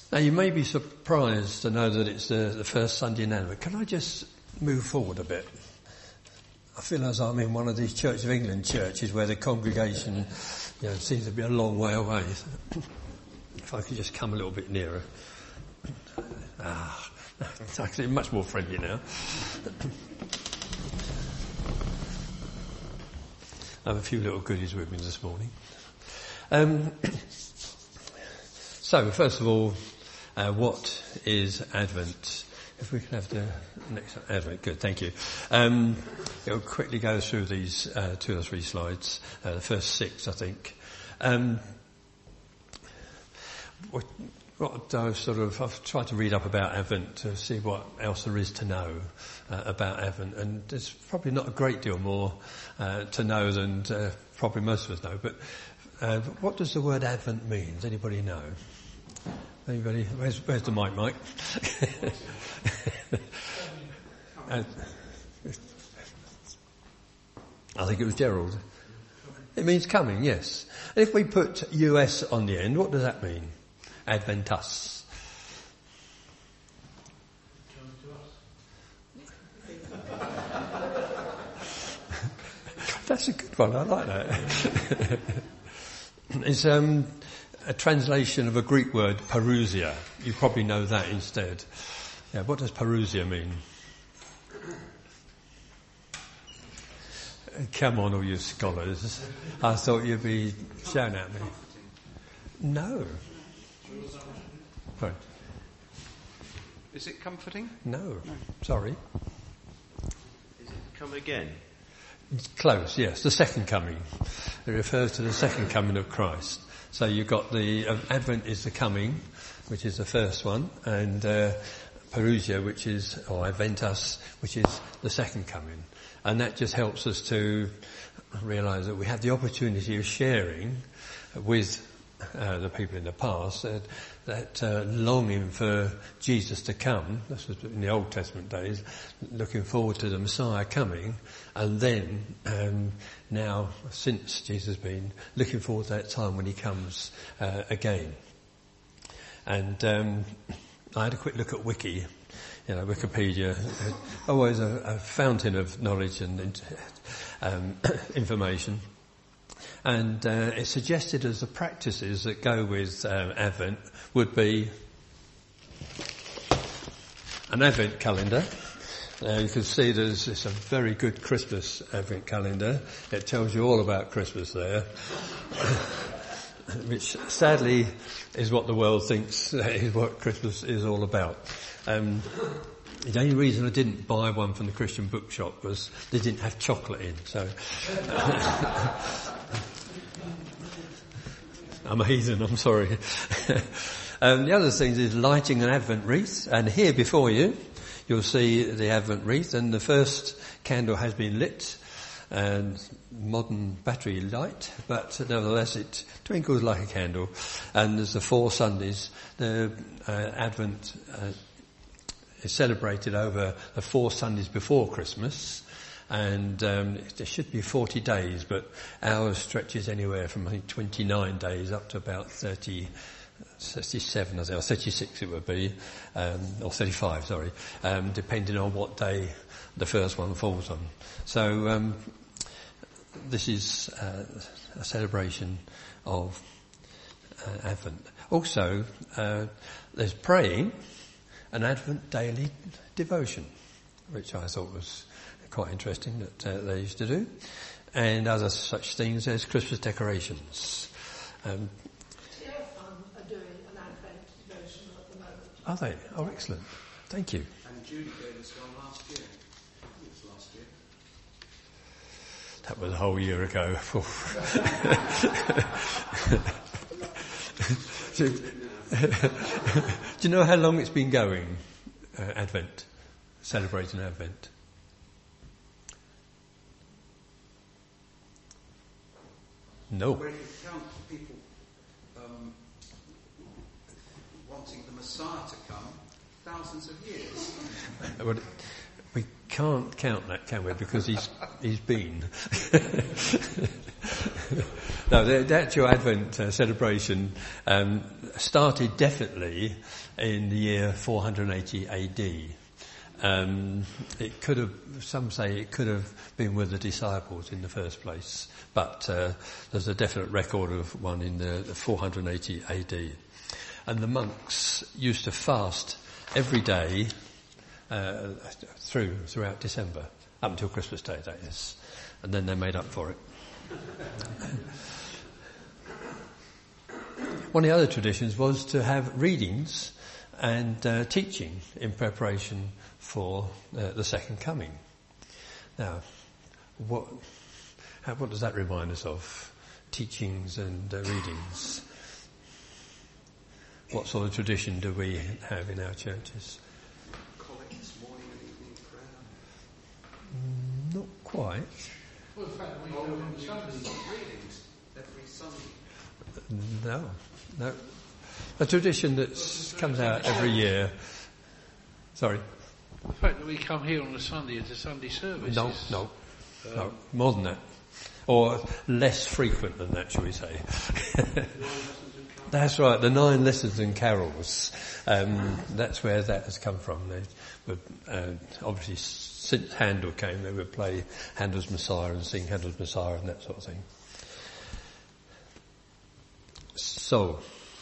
Now, you may be surprised to know that it's the first Sunday in Advent. Can I just move forward a bit? I feel as I'm in one of these Church of England churches where the congregation, seems to be a long way away. If I could just come a little bit nearer. It's actually much more friendly now. I have a few little goodies with me this morning. So, first of all, what is Advent? If we can have the next Advent, good, thank you. I'll quickly go through these 2 or 3 slides, the first 6, I think. I've tried to read up about Advent to see what else there is to know about Advent, and there's probably not a great deal more to know than probably most of us know. But what does the word Advent mean? Does anybody know? Anybody? Where's the mic, Mike? I think it was Gerald. It means coming, yes. And if we put US on the end, what does that mean? Adventus. That's a good one, I like that. It's a translation of a Greek word, parousia. You probably know that instead. Yeah, what does parousia mean? Come on, all you scholars. I thought you'd be shouting at me. No. Sorry. Is it comforting? No. Sorry. Is it come again? Close, yes. The second coming. It refers to the second coming of Christ. So you've got the Advent is the coming, which is the first one, and parousia, or Adventus, which is the second coming. And that just helps us to realise that we have the opportunity of sharing with the people in the past that longing for Jesus to come. This was in the Old Testament days, looking forward to the Messiah coming, and then now, since Jesus has been looking forward to that time when he comes again. And I had a quick look at Wikipedia, always a fountain of knowledge and information. And it suggested as the practices that go with Advent would be an Advent calendar. You can see it's a very good Christmas Advent calendar. It tells you all about Christmas there, which sadly is what the world thinks is what Christmas is all about. The only reason I didn't buy one from the Christian bookshop was they didn't have chocolate in, so I'm a heathen, I'm sorry. The other thing is lighting an Advent wreath, and here before you'll see the Advent wreath, and the first candle has been lit, and modern battery light, but nevertheless it twinkles like a candle. And there's the 4 Sundays. The Advent is celebrated over the 4 Sundays before Christmas, and there should be 40 days, but ours stretches anywhere from I think 29 days up to about 37, or 36 it would be, or 35, sorry, depending on what day the first one falls on. So this is a celebration of Advent. Also, there's praying, an Advent daily devotion, which I thought was quite interesting that they used to do. And other such things as Christmas decorations. Are doing an Advent devotion at the moment. Are they? Oh, excellent. Thank you. And Judy gave us one last year. I think it was last year. That was a whole year ago. Do you know how long it's been going, Advent, celebrating Advent? No. When you count people wanting the Messiah to come, thousands of years. Well, we can't count that, can we? Because he's been. No, the actual Advent celebration started definitely in the year 480 AD. It could have, some say it could have been with the disciples in the first place, but there's a definite record of one in the 480 AD. And the monks used to fast every day throughout December, up until Christmas Day, that is, and then they made up for it. One of the other traditions was to have readings and teaching in preparation for the second coming. Now, what does that remind us of? Teachings and readings. What sort of tradition do we have in our churches? Collects, morning and evening prayer. Not quite. Well, in fact, we do on Sunday. Readings every Sunday. No. A tradition that comes out every year. Sorry. The fact that we come here on a Sunday is a Sunday service. No, more than that. Or less frequent than that, shall we say. That's right, the 9 lessons and carols. That's where that has come from. They would, obviously, since Handel came, they would play Handel's Messiah and sing Handel's Messiah and that sort of thing. So,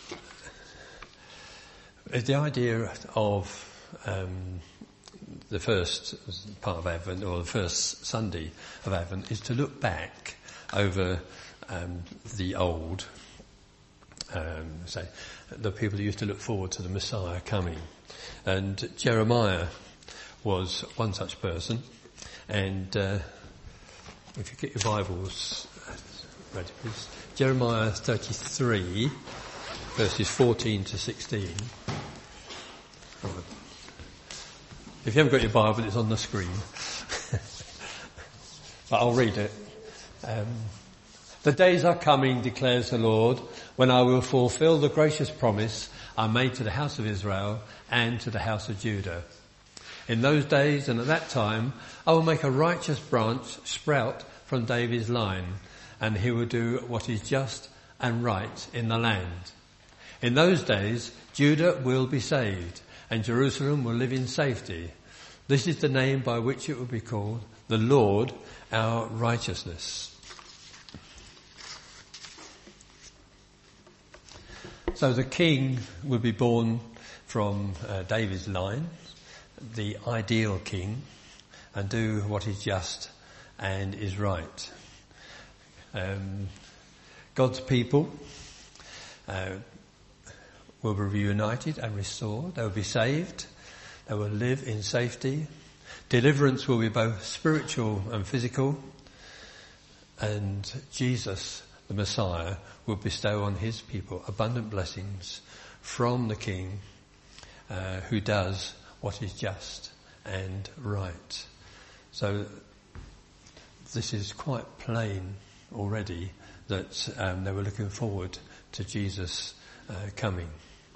the idea of the first part of Advent, or the first Sunday of Advent, is to look back over the old, say, the people who used to look forward to the Messiah coming. And Jeremiah was one such person. And if you get your Bibles ready, please. Jeremiah 33, verses 14 to 16. If you haven't got your Bible, it's on the screen. But I'll read it. The days are coming, declares the Lord, when I will fulfill the gracious promise I made to the house of Israel and to the house of Judah. In those days and at that time, I will make a righteous branch sprout from David's line, and he will do what is just and right in the land. In those days, Judah will be saved, and Jerusalem will live in safety. This is the name by which it will be called, the Lord our righteousness. So the king would be born from David's line, the ideal king, and do what is just and is right. God's people will be reunited and restored. They will be saved. They will live in safety. Deliverance will be both spiritual and physical. And Jesus, the Messiah, will bestow on his people abundant blessings from the King who does what is just and right. So this is quite plain already that they were looking forward to Jesus coming.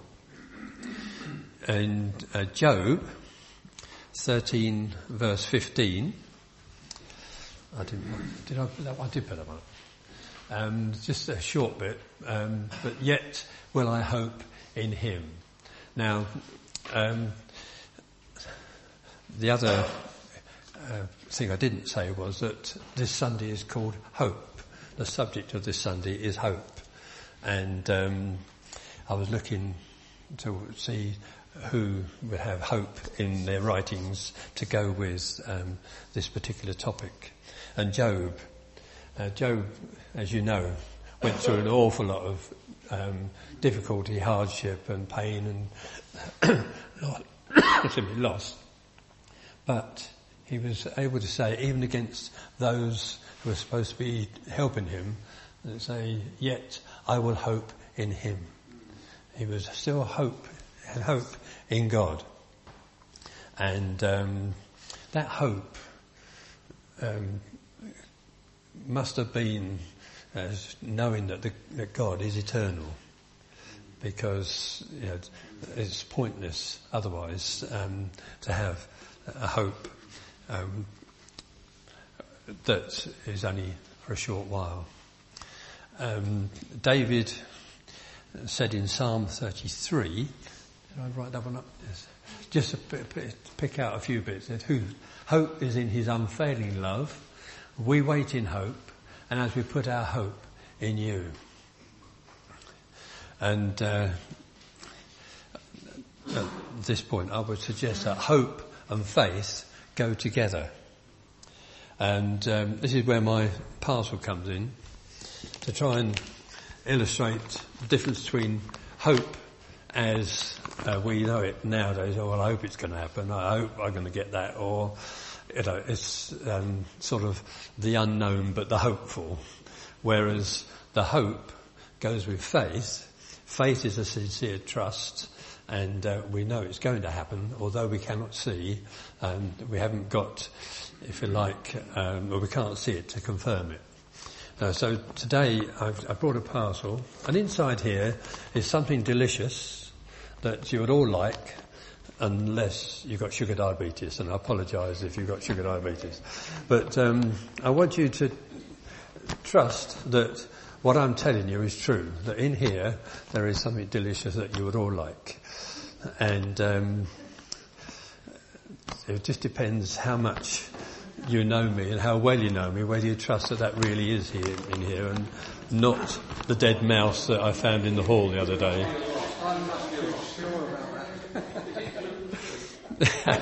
And Job 13 verse 15, I did put that one. Just a short bit, but yet will I hope in him. Now, the other thing I didn't say was that this Sunday is called Hope. The subject of this Sunday is hope. And I was looking to see who would have hope in their writings to go with this particular topic. And Job, as you know, went through an awful lot of difficulty, hardship and pain and loss. But he was able to say, even against those who were supposed to be helping him, and say, yet I will hope in him. He was still had hope in God. And that hope must have been knowing that God is eternal, because it's pointless otherwise to have a hope that is only for a short while. David said in Psalm 33, did I write that one up? Yes. Just to pick out a few bits. Hope is in his unfailing love. We wait in hope, and as we put our hope in you. And at this point, I would suggest that hope and faith go together. And this is where my parcel comes in, to try and illustrate the difference between hope as we know it nowadays. Oh, well, I hope it's going to happen. I hope I'm going to get that. Or, it's sort of the unknown but the hopeful. Whereas the hope goes with faith. Faith is a sincere trust, and we know it's going to happen, although we cannot see. We haven't got, if you like, or we can't see it to confirm it. So today I've brought a parcel, and inside here is something delicious that you would all like, unless you've got sugar diabetes, and I apologise if you've got sugar diabetes. But I want you to trust that what I'm telling you is true, that in here there is something delicious that you would all like. And it just depends how much you know me and how well you know me, whether you trust that really is here in here and not the dead mouse that I found in the hall the other day. I'm not sure about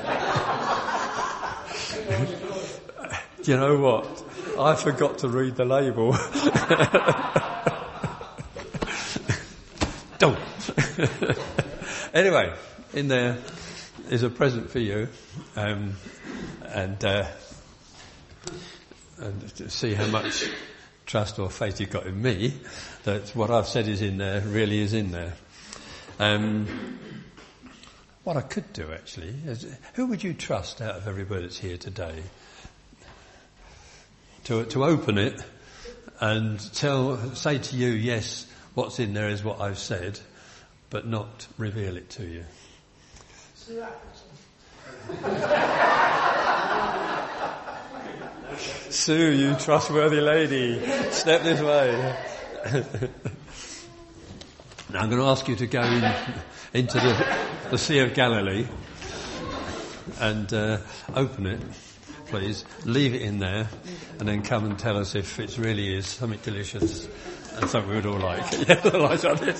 that. Do you know what? I forgot to read the label. Don't. Anyway, in there is a present for you, and to see how much trust or faith you've got in me, that what I've said is in there really is in there. What I could do actually is, who would you trust out of everybody that's here today to open it and say to you, yes, what's in there is what I've said, but not reveal it to you? Sue Appleton. Sue, you trustworthy lady, step this way. Now I'm going to ask you to go into the Sea of Galilee and open it, please. Leave it in there, and then come and tell us if it really is something delicious and something we would all like. Yeah, the light on it.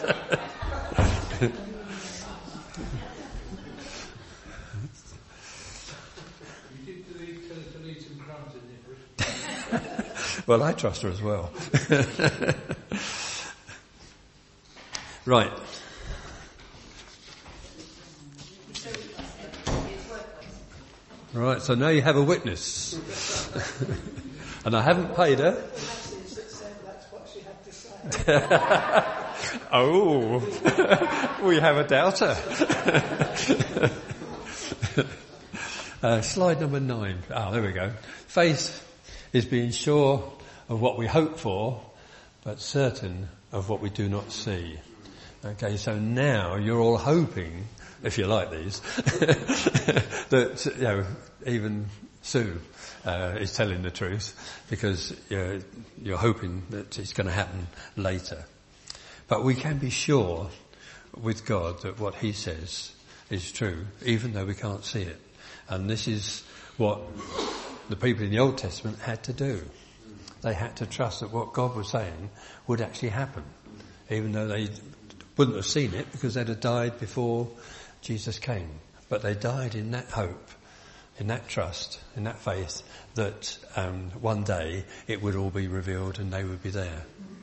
Well, I trust her as well. Right. Right, so now you have a witness. And I haven't paid her. That's what she had to say. Oh, we have a doubter. Slide number 9. There we go. Faith is being sure of what we hope for, but certain of what we do not see. Okay, so now you're all hoping, if you like these, that even Sue is telling the truth, because you're hoping that it's going to happen later. But we can be sure with God that what He says is true, even though we can't see it. And this is what the people in the Old Testament had to do. They had to trust that what God was saying would actually happen, even though they wouldn't have seen it because they'd have died before Jesus came. But they died in that hope, in that trust, in that faith that one day it would all be revealed and they would be there.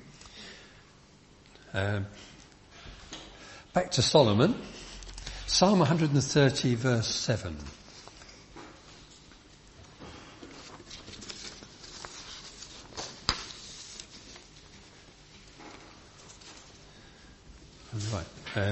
Back to Solomon, Psalm 130 verse 7. Right.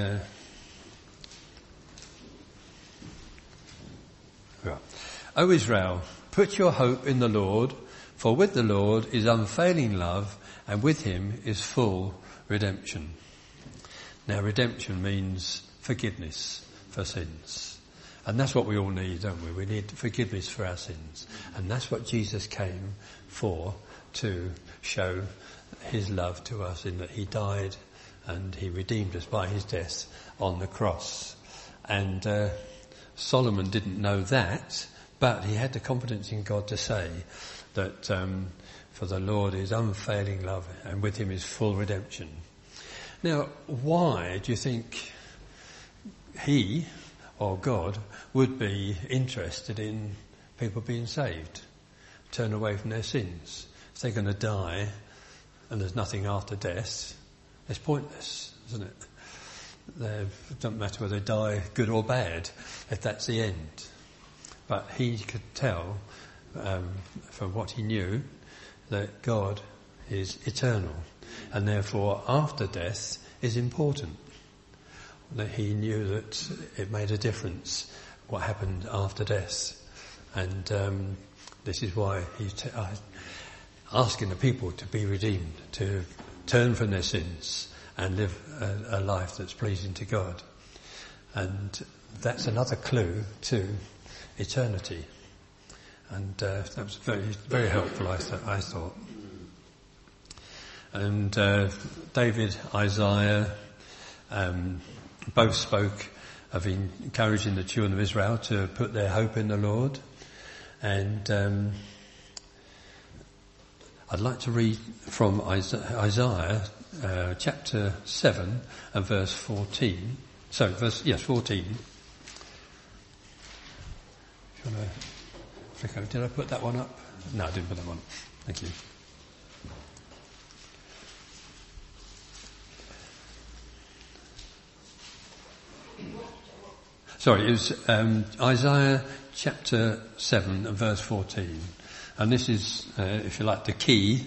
O Israel, put your hope in the Lord, for with the Lord is unfailing love, and with Him is full redemption. Now, redemption means forgiveness for sins. And that's what we all need, don't we? We need forgiveness for our sins. And that's what Jesus came for, to show his love to us in that he died and he redeemed us by his death on the cross. And Solomon didn't know that, but he had the confidence in God to say that for the Lord is unfailing love and with him is full redemption. Now, why do you think he or God would be interested in people being saved, turn away from their sins? If they're going to die and there's nothing after death, it's pointless, isn't it? It doesn't matter whether they die good or bad, if that's the end. But he could tell, from what he knew, that God is eternal, and therefore after death is important. That he knew that it made a difference what happened after death, and this is why he's asking the people to be redeemed, to turn from their sins and live a life that's pleasing to God. And that's another clue to eternity. And that was very, very helpful, I thought. And David, Isaiah, both spoke of encouraging the children of Israel to put their hope in the Lord. And I'd like to read from Isaiah chapter 7 and verse 14. So, 14. If you want to flick over. Did I put that one up? No, I didn't put that one up. Thank you. Sorry, it was Isaiah chapter 7 and verse 14. And this is, if you like, the key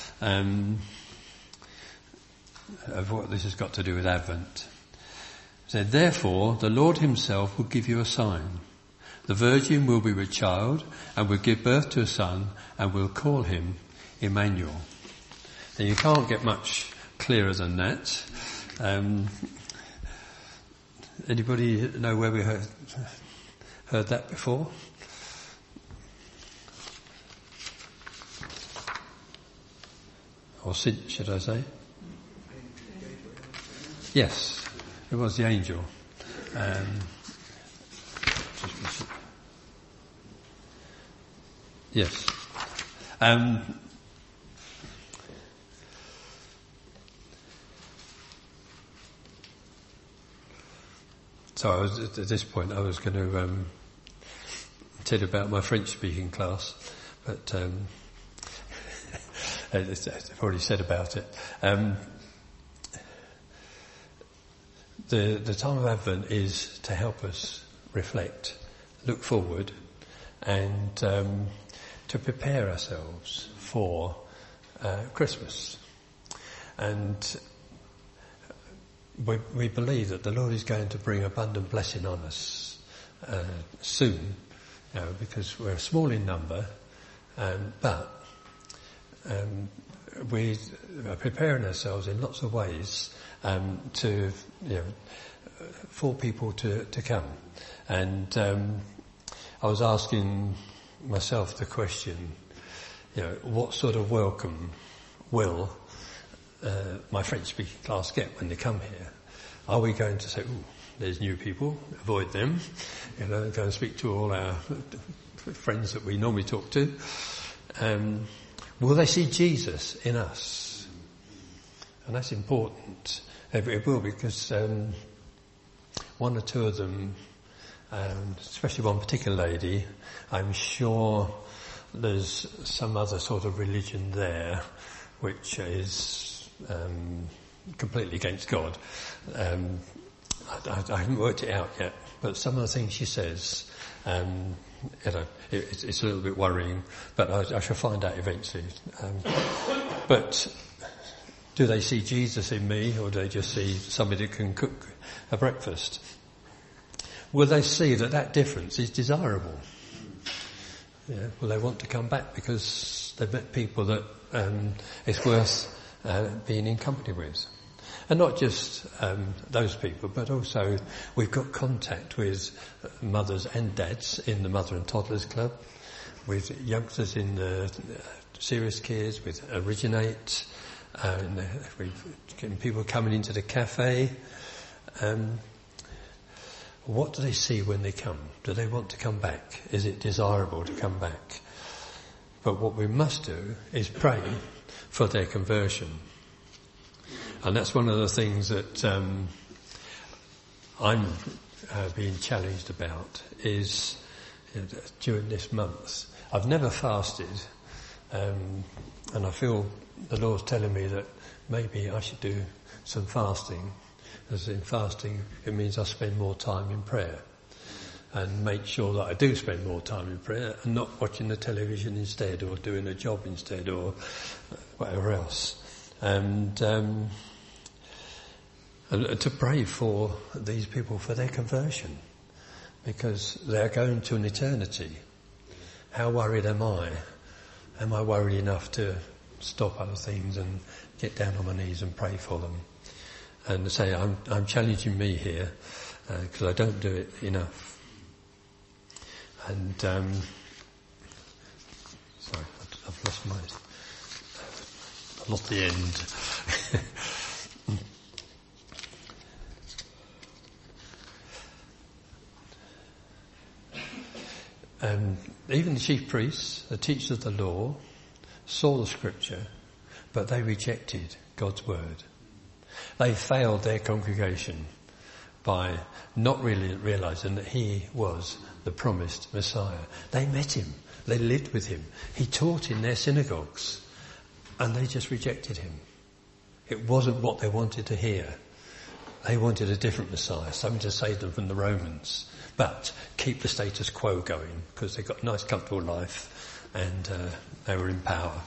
of what this has got to do with Advent. It said, therefore, the Lord himself will give you a sign. The virgin will be with child and will give birth to a son and will call him Emmanuel. And you can't get much clearer than that. Anybody know where we heard that before? Or since, should I say? Yes, it was the angel. Yes. So I was, at this point I was going to tell you about my French speaking class, but I've already said about it. The time of Advent is to help us reflect, look forward, and to prepare ourselves for Christmas. And we believe that the Lord is going to bring abundant blessing on us soon, because we're small in number, but we are preparing ourselves in lots of ways to, for people to come. And I was asking myself the question, what sort of welcome will my French-speaking class get when they come here? Are we going to say, ooh, there's new people, avoid them, go and speak to all our friends that we normally talk to? Will they see Jesus in us? And that's important. It will, because one or two of them, especially one particular lady, I'm sure there's some other sort of religion there which is completely against God. I haven't worked it out yet, but some of the things she says, it's a little bit worrying, but I shall find out eventually. But do they see Jesus in me, or do they just see somebody that can cook a breakfast? Will they see that difference is desirable? Will they want to come back because they've met people that it's worth being in company with? And not just those people, but also we've got contact with mothers and dads in the Mother and Toddlers Club, with youngsters in the Serious Kids, with Originate, And we're getting people coming into the cafe. What do they see when they come? Do they want to come back? Is it desirable to come back? But what we must do is pray for their conversion. And that's one of the things that I'm being challenged about is during this month. I've never fasted, and I feel the Lord's telling me that maybe I should do some fasting. As in fasting, it means I spend more time in prayer and make sure that I do spend more time in prayer and not watching the television instead or doing a job instead or whatever else. And to pray for these people for their conversion, because they're going to an eternity. How worried am I? Am I worried enough to stop other things and get down on my knees and pray for them? And say, I'm challenging me here, because I don't do it enough. And, sorry, I've lost the end. Even the chief priests, the teachers of the law, saw the scripture, but they rejected God's word. They failed their congregation by not really realizing that he was the promised Messiah. They met him. They lived with him. He taught in their synagogues, and they just rejected him. It wasn't what they wanted to hear. They wanted a different Messiah, something to save them from the Romans, but keep the status quo going because they got a nice, comfortable life, and they were in power.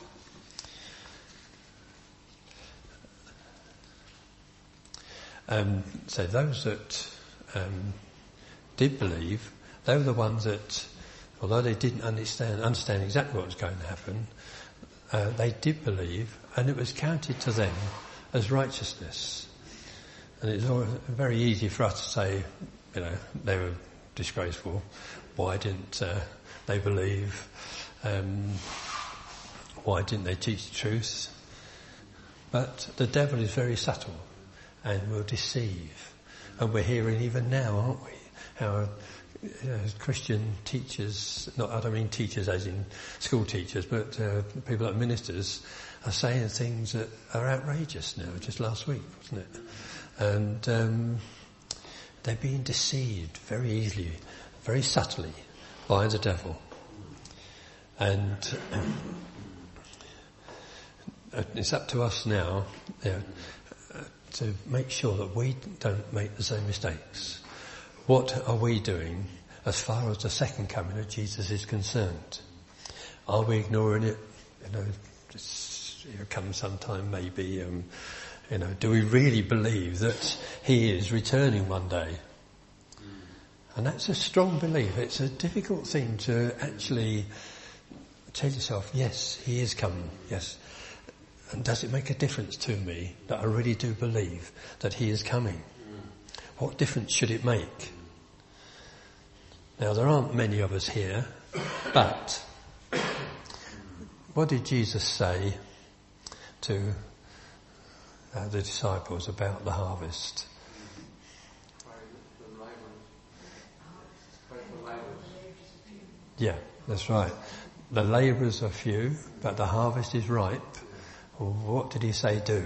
So those that did believe, they were the ones that, although they didn't understand exactly what was going to happen, they did believe, and it was counted to them as righteousness. And it's very easy for us to say, they were disgraceful. Why didn't they believe? Why didn't they teach the truth? But the devil is very subtle and will deceive. And we're hearing even now, aren't we, how Christian teachers, I don't mean teachers as in school teachers, but people like ministers are saying things that are outrageous now, just last week, wasn't it? And they're being deceived very easily, very subtly by the devil. And it's up to us now to make sure that we don't make the same mistakes. What are we doing as far as the second coming of Jesus is concerned? Are we ignoring it? It'll come sometime maybe. Do we really believe that he is returning one day? And that's a strong belief. It's a difficult thing to actually tell yourself, yes, he is coming, yes. And does it make a difference to me that I really do believe that he is coming? What difference should it make? Now, there aren't many of us here, but what did Jesus say to the disciples about the harvest? Yeah, that's right. The labourers are few, but the harvest is ripe. Well, what did he say do?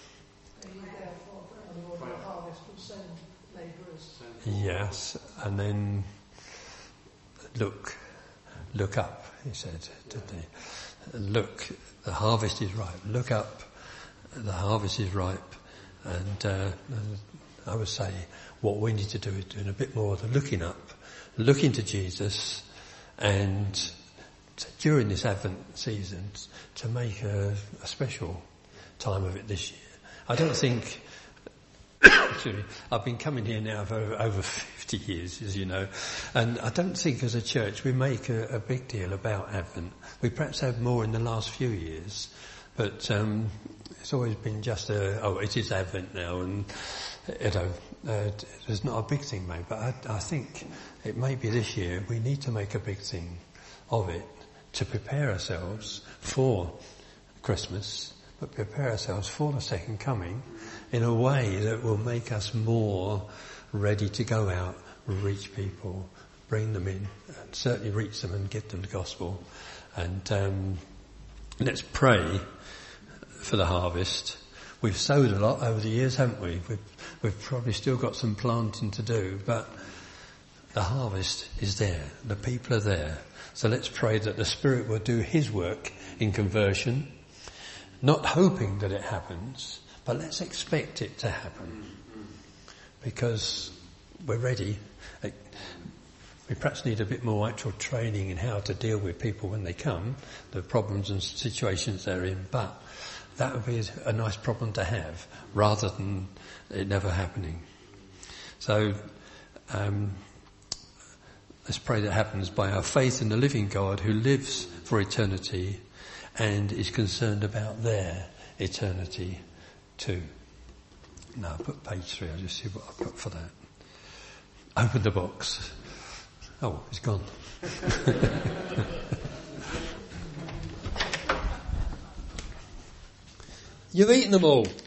Yes, and then look up, he said, didn't he? Look, the harvest is ripe. Look up, the harvest is ripe. And I would say what we need to do is doing a bit more of the looking up, looking to Jesus, and during this Advent season to make a special time of it this year. I don't think, actually, I've been coming here now for over 50 years, as you know, and I don't think as a church we make a big deal about Advent. We perhaps have more in the last few years, but it's always been just it is Advent now, and there's not a big thing made, but I think it may be this year we need to make a big thing of it to prepare ourselves for Christmas, but prepare ourselves for the second coming in a way that will make us more ready to go out, reach people, bring them in, and certainly reach them and give them the gospel. And let's pray for the harvest. We've sowed a lot over the years, haven't we? We've probably still got some planting to do, but the harvest is there. The people are there. So let's pray that the Spirit will do His work in conversion, not hoping that it happens, but let's expect it to happen. Because we're ready. We perhaps need a bit more actual training in how to deal with people when they come, the problems and situations they're in, but that would be a nice problem to have, rather than it never happening. So, let's pray that happens by our faith in the living God who lives for eternity and is concerned about their eternity too. No, put page 3, I'll just see what I put for that. Open the box. Oh, it's gone. You've eaten them all.